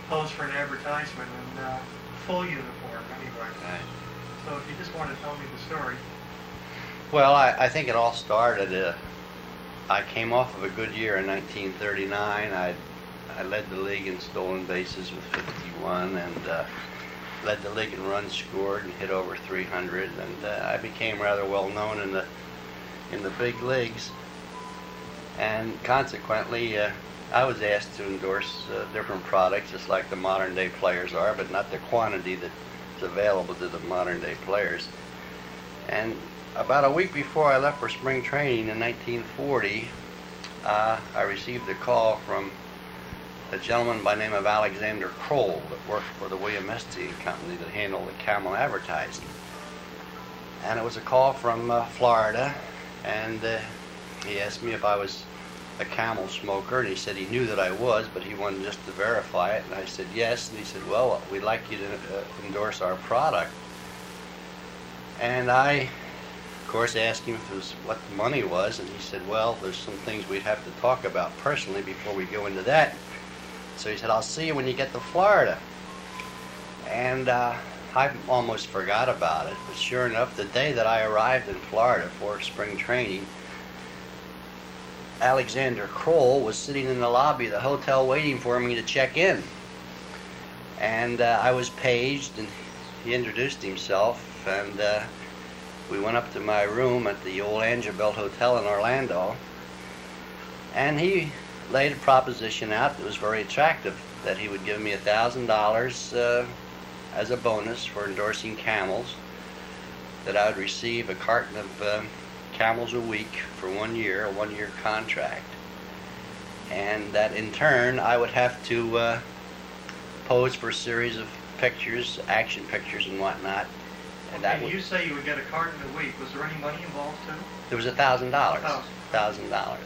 pose for an advertisement in full uniform anyway. Right. So if you just want to tell me the story. Well, I think it all started, I came off of a good year in 1939. I led the league in stolen bases with 51 and led the league in runs scored and hit over 300, and I became rather well known in the big leagues. And consequently, I was asked to endorse different products, just like the modern day players are, but not the quantity that's available to the modern day players. And about a week before I left for spring training in 1940, I received a call from a gentleman by the name of Alexander Kroll that worked for the William Esty Company that handled the camel advertising. And it was a call from Florida, and he asked me if I was a camel smoker, and he said he knew that I was, but he wanted just to verify it, and I said yes, and he said, well, we'd like you to endorse our product. And I, of course, asked him if it was what the money was, and he said, well, there's some things we'd have to talk about personally before we go into that. So he said, I'll see you when you get to Florida. And I almost forgot about it, but sure enough, the day that I arrived in Florida for spring training, Alexander Kroll was sitting in the lobby of the hotel waiting for me to check in. And I was paged, and he introduced himself, and we went up to my room at the old Angevelt Hotel in Orlando, and he laid a proposition out that was very attractive, that he would give me $1,000 as a bonus for endorsing camels, that I would receive a carton of camels a week for 1 year, a 1-year contract, and that in turn I would have to pose for a series of pictures, action pictures and whatnot. And that you say you would get a carton a week. Was there any money involved too? There was $1,000. $1,000. Okay.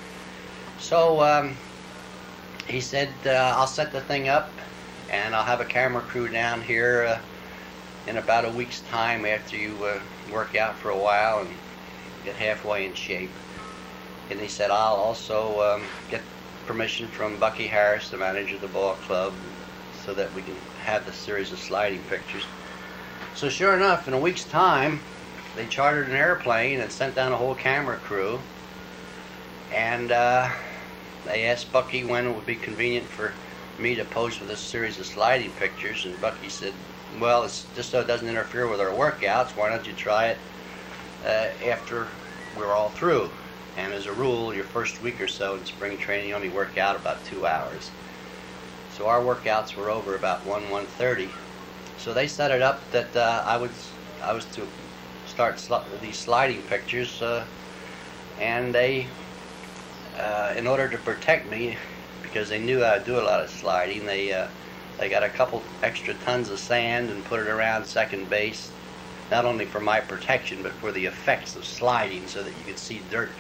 So he said, I'll set the thing up, and I'll have a camera crew down here in about a week's time after you work out for a while and get halfway in shape. And he said, I'll also get permission from Bucky Harris, the manager of the ball club, so that we can have the series of sliding pictures. So sure enough, in a week's time, they chartered an airplane and sent down a whole camera crew, and they asked Bucky when it would be convenient for me to pose for this series of sliding pictures, and Bucky said, well, it's just so it doesn't interfere with our workouts, why don't you try it after we're all through? And as a rule, your first week or so in spring training, you only work out about 2 hours. So our workouts were over about 1:30. So they set it up that I was to start these sliding pictures, and they, in order to protect me, because they knew I'd do a lot of sliding, they got a couple extra tons of sand and put it around second base, not only for my protection, but for the effects of sliding, so that you could see dirt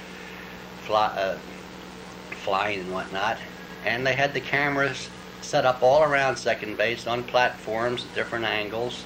flying and whatnot. And they had the cameras set up all around second base on platforms at different angles.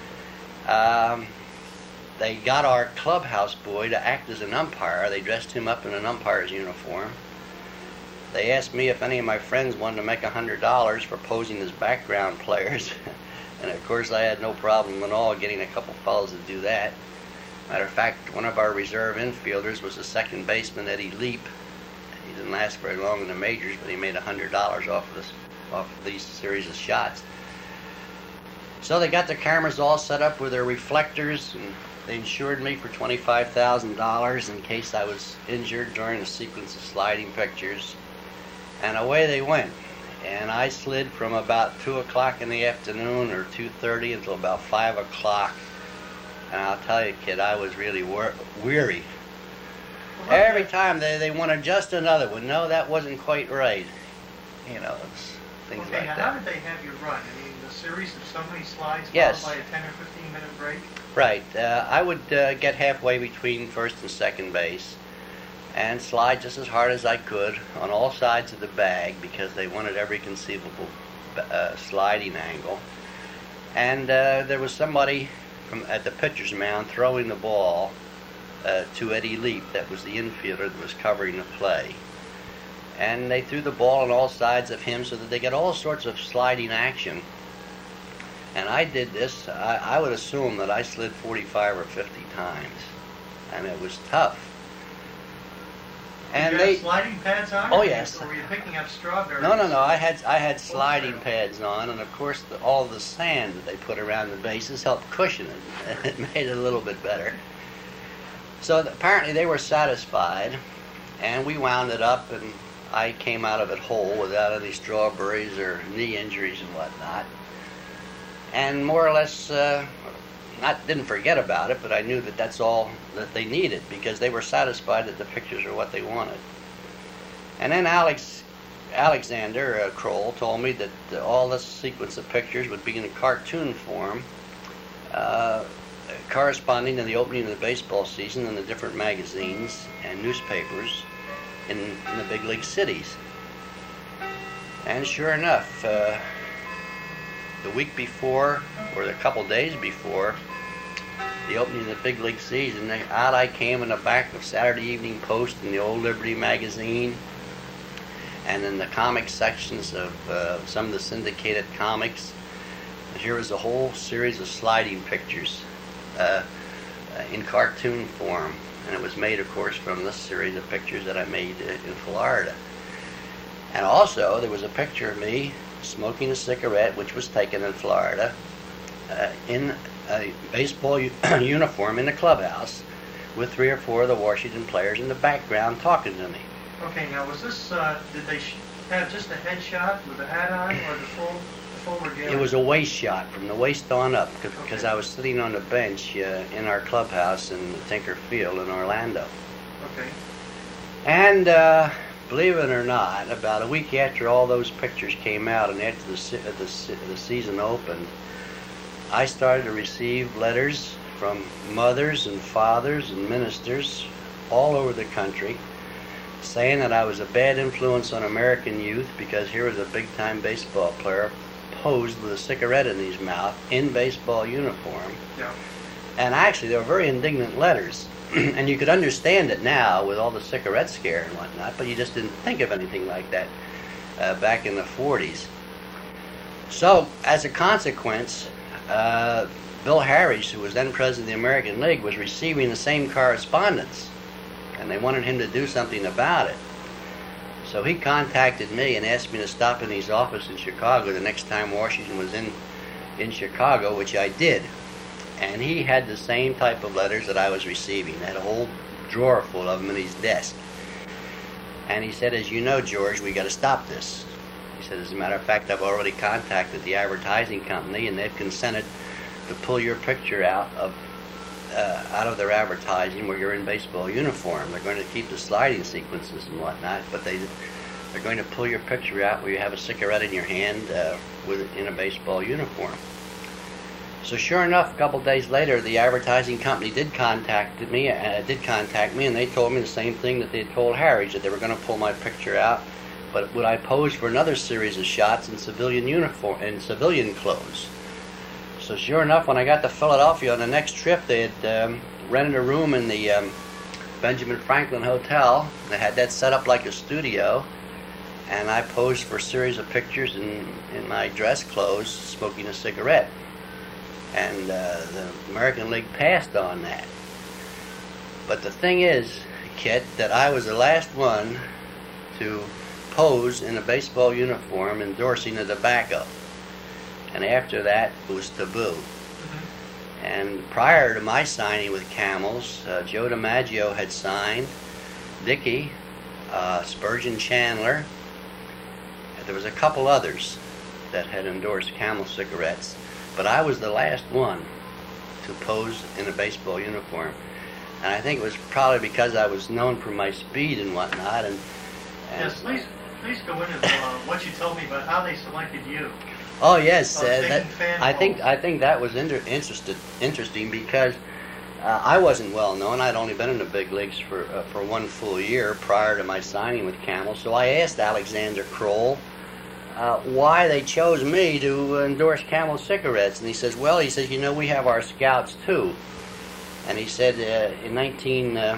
They got our clubhouse boy to act as an umpire. They dressed him up in an umpire's uniform. They asked me if any of my friends wanted to make $100 for posing as background players. And of course I had no problem at all getting a couple fellows to do that. Matter of fact, one of our reserve infielders was the second baseman, Eddie Leap. He didn't last very long in the majors, but he made $100 off of these series of shots. So they got their cameras all set up with their reflectors, and they insured me for $25,000 in case I was injured during a sequence of sliding pictures. And away they went. And I slid from about 2 o'clock in the afternoon, or 2:30, until about 5 o'clock. And I'll tell you, kid, I was really weary. Well, Every time they wanted just another one. No, that wasn't quite right. You know, things okay, like now that. how did they have you run? I mean, the series of so many slides Yes. followed by a 10 or 15 minute break? Right. I would get halfway between first and second base and slide just as hard as I could on all sides of the bag, because they wanted every conceivable sliding angle. And there was somebody at the pitcher's mound throwing the ball to Eddie Leap. That was the infielder that was covering the play. and they threw the ball on all sides of him so that they get all sorts of sliding action. And I did this, I would assume that I slid 45 or 50 times, and it was tough. And did you have sliding pads on? Oh, yes. Or were you picking up strawberries? No. I had sliding pads on, and of course all the sand that they put around the bases helped cushion it. It made it a little bit better. So apparently they were satisfied, and we wound it up, and I came out of it whole without any strawberries or knee injuries and whatnot. And more or less, didn't forget about it, but I knew that that's all that they needed, because they were satisfied that the pictures were what they wanted. And then Alexander Kroll told me that all this sequence of pictures would be in a cartoon form, corresponding to the opening of the baseball season in the different magazines and newspapers in the big league cities. And sure enough, the week before, or a couple days before the opening of the big league season, out I came in the back of Saturday Evening Post and the Old Liberty magazine, and in the comic sections of some of the syndicated comics. And here was a whole series of sliding pictures in cartoon form, and it was made, of course, from this series of pictures that I made in Florida. And also there was a picture of me smoking a cigarette, which was taken in Florida, in a baseball uniform in the clubhouse, with 3 or 4 of the Washington players in the background talking to me. Okay, now was this, did they have just a headshot with the hat on, or the full regalia? It was a waist shot from the waist on up, because I was sitting on the bench in our clubhouse in Tinker Field in Orlando. Okay. And believe it or not, about a week after all those pictures came out and after the season opened, I started to receive letters from mothers and fathers and ministers all over the country saying that I was a bad influence on American youth, because here was a big-time baseball player posed with a cigarette in his mouth in baseball uniform. Yeah. And actually, they were very indignant letters. And you could understand it now with all the cigarette scare and whatnot, but you just didn't think of anything like that back in the 40s. So, as a consequence, Bill Harris, who was then president of the American League, was receiving the same correspondence, and they wanted him to do something about it. So he contacted me and asked me to stop in his office in Chicago the next time Washington was in Chicago, which I did. And he had the same type of letters that I was receiving. He had a whole drawer full of them in his desk. And he said, as you know, George, we got to stop this. He said, as a matter of fact, I've already contacted the advertising company, and they've consented to pull your picture out of their advertising where you're in baseball uniform. They're going to keep the sliding sequences and whatnot, but they're going to pull your picture out where you have a cigarette in your hand in a baseball uniform. So sure enough, a couple days later, the advertising company did contact me, and they told me the same thing that they had told Harry, that they were going to pull my picture out, but would I pose for another series of shots in civilian uniform and civilian clothes. So sure enough, when I got to Philadelphia on the next trip, they had rented a room in the Benjamin Franklin Hotel. They had that set up like a studio, and I posed for a series of pictures in my dress clothes, smoking a cigarette. And the American League passed on that. But the thing is, Kit, that I was the last one to pose in a baseball uniform endorsing the tobacco. And after that, it was taboo. Mm-hmm. And prior to my signing with Camels, Joe DiMaggio had signed, Dickey, Spurgeon Chandler. There was a couple others that had endorsed Camel cigarettes. But I was the last one to pose in a baseball uniform. And I think it was probably because I was known for my speed and whatnot. Yes, please go into what you told me about how they selected you. Oh yes, I think that was interesting because I wasn't well known. I'd only been in the big leagues for 1 full year prior to my signing with Camel. So I asked Alexander Kroll why they chose me to endorse Camel cigarettes, and he says, we have our scouts too. And he said in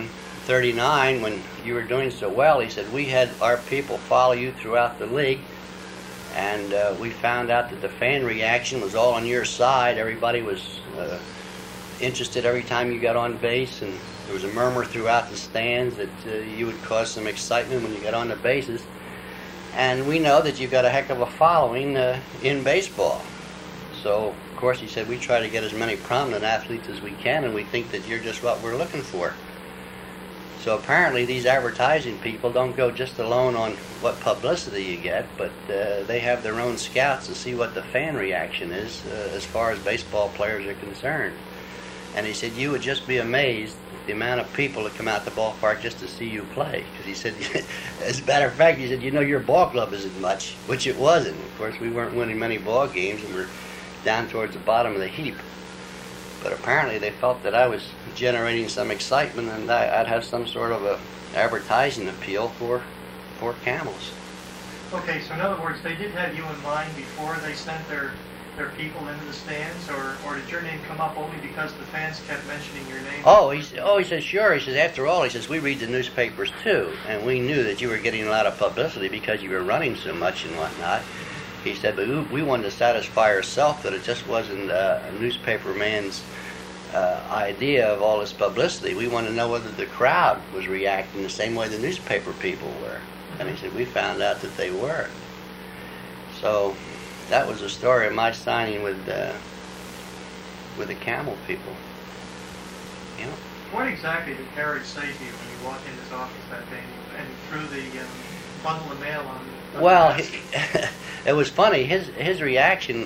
'39, when you were doing so well, he said, we had our people follow you throughout the league, and we found out that the fan reaction was all on your side. Everybody was interested every time you got on base, and there was a murmur throughout the stands that you would cause some excitement when you got on the bases. And we know that you've got a heck of a following in baseball. So, of course, he said, we try to get as many prominent athletes as we can, and we think that you're just what we're looking for. So apparently these advertising people don't go just alone on what publicity you get, but they have their own scouts to see what the fan reaction is as far as baseball players are concerned. And he said, you would just be amazed at the amount of people that come out the ballpark just to see you play. Because he said, as a matter of fact, he said, you know, your ball club isn't much, which it wasn't. Of course, we weren't winning many ball games, and we're down towards the bottom of the heap. But apparently they felt that I was generating some excitement, and I'd have some sort of a advertising appeal for Camels. Okay, so in other words, they did have you in mind before they sent their people into the stands, or did your name come up only because the fans kept mentioning your name? He says, sure. He says, after all, he says, we read the newspapers too, and we knew that you were getting a lot of publicity because you were running so much and whatnot. He said, but we wanted to satisfy ourselves that it just wasn't a newspaper man's idea of all this publicity. We wanted to know whether the crowd was reacting the same way the newspaper people were. And he said, we found out that they were. So that was the story of my signing with the Camel people. You know? What exactly did Harry say to you when you walked in his office that day and threw the bundle of mail on the Well, desk? it was funny. His reaction,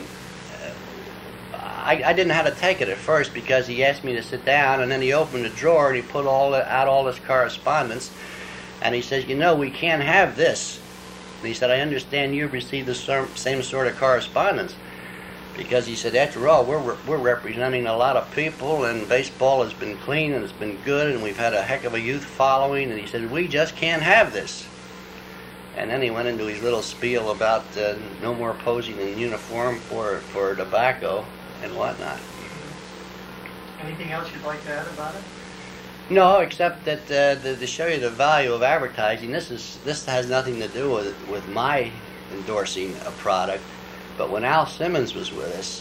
I didn't know how to take it at first, because he asked me to sit down, and then he opened the drawer and he put out all this correspondence, and he says, you know, we can't have this. And he said, I understand you've received the same sort of correspondence, because he said, after all, we're representing a lot of people, and baseball has been clean and it's been good, and we've had a heck of a youth following, and he said, we just can't have this. And then he went into his little spiel about no more posing in uniform for tobacco and whatnot. Anything else you'd like to add about it? No, except that to show you the value of advertising, this has nothing to do with my endorsing a product. But when Al Simmons was with us,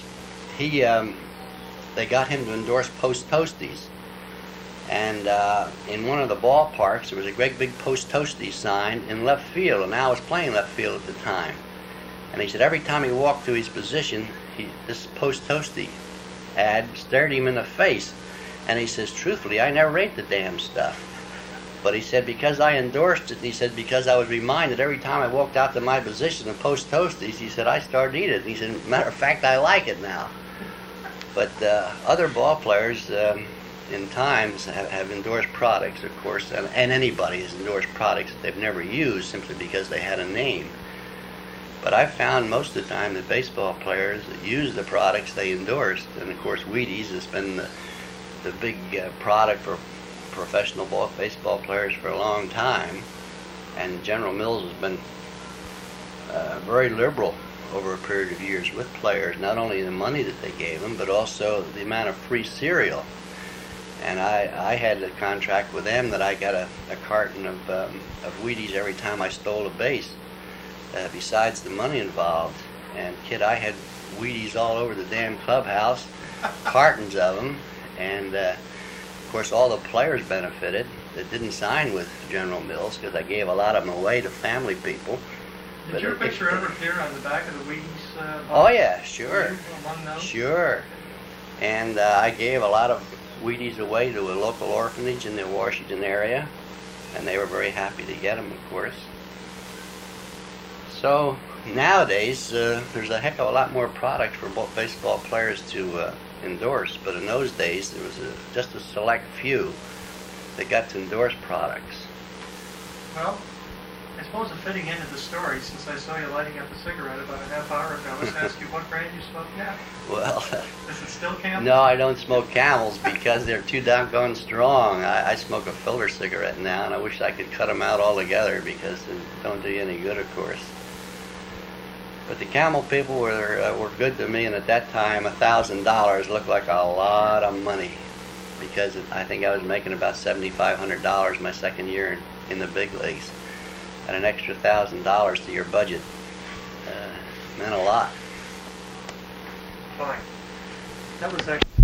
they got him to endorse Post Toasties. And in one of the ballparks, there was a great big Post Toasties sign in left field, and Al was playing left field at the time. And he said every time he walked to his position, this Post Toastie ad stared him in the face. And he says, truthfully, I never ate the damn stuff. But he said, because I endorsed it, he said, because I was reminded every time I walked out to my position of Post Toasties, he said, I started to eat it. And he said, matter of fact, I like it now. But other ball players in times have endorsed products, of course, and anybody has endorsed products that they've never used simply because they had a name. But I've found most of the time that baseball players use the products they endorsed, and of course Wheaties has been the big product for professional baseball players for a long time, and General Mills has been very liberal over a period of years with players, not only the money that they gave them, but also the amount of free cereal. And I had a contract with them that I got a carton of Wheaties every time I stole a base, besides the money involved. And kid, I had Wheaties all over the damn clubhouse, cartons of them, and of course all the players benefited that didn't sign with General Mills, because I gave a lot of them away to family people. Did your picture ever appear on the back of the Wheaties box? Oh yeah, sure. Among those? Sure. And I gave a lot of Wheaties away to a local orphanage in the Washington area, and they were very happy to get them, of course. So nowadays, there's a heck of a lot more product for baseball players to endorse, but in those days there was just a select few that got to endorse products. Well, I suppose in fitting into the story, since I saw you lighting up a cigarette about a half hour ago, let's ask you what brand you smoke now. Well, is it still Camel? No, I don't smoke Camels because they're too doggone strong. I smoke a filler cigarette now, and I wish I could cut them out altogether because they don't do you any good, of course. But the Camel people were good to me, and at that time, $1,000 looked like a lot of money. because I think I was making about $7,500 my second year in the big leagues. And an extra $1,000 to your budget meant a lot. Fine. That was actually